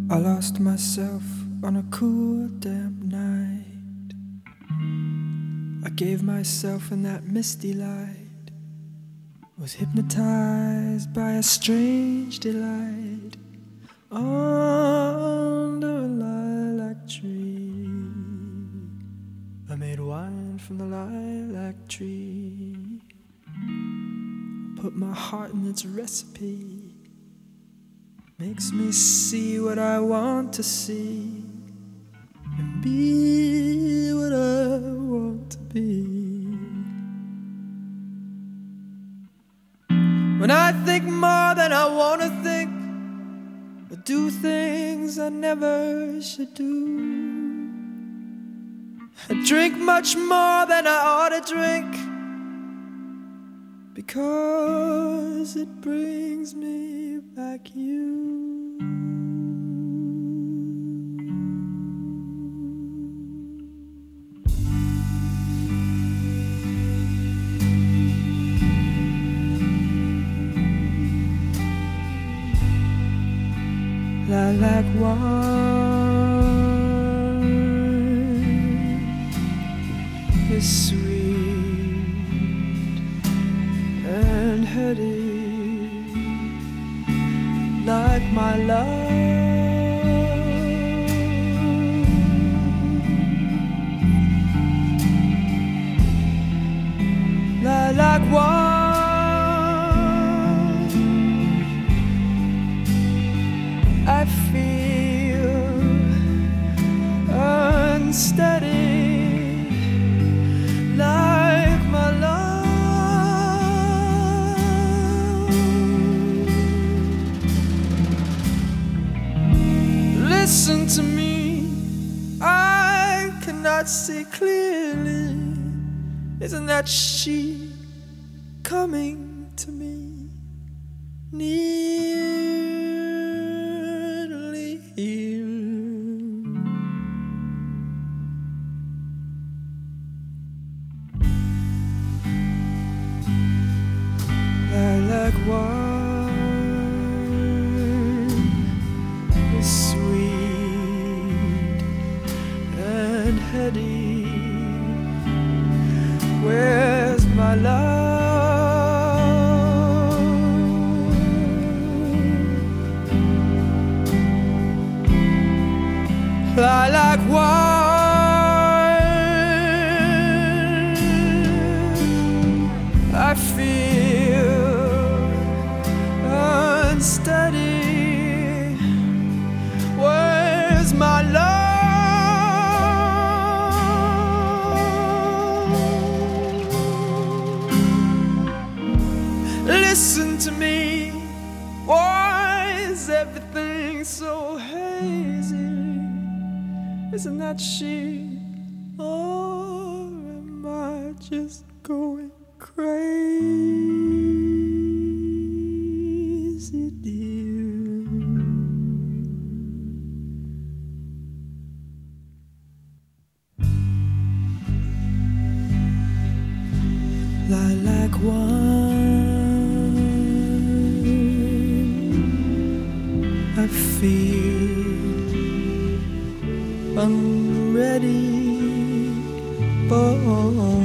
I lost myself on a cool, damp night. I gave myself in that misty light, was hypnotized by a strange delight under a lilac tree. I made wine from the lilac tree, put my heart in its recipe. Makes me see what I want to see and be what I want to be. When I think more than I want to think, I do things I never should do. I drink much more than I ought to drink, because it brings me back you. Lilac wine is sweet and heady, like my love. Lilac wine, I feel unsteady, like my love. Listen to me, I cannot see clearly. Isn't that she coming to me? Nearly here. Lilac wine is sweet and heady. Where's my love? Lilac wine, I feel unsteady. Where's my love? Listen to me, why is everything so hazy? Isn't that she? Or am I just going crazy, dear? Lilac wine, I feel I'm ready for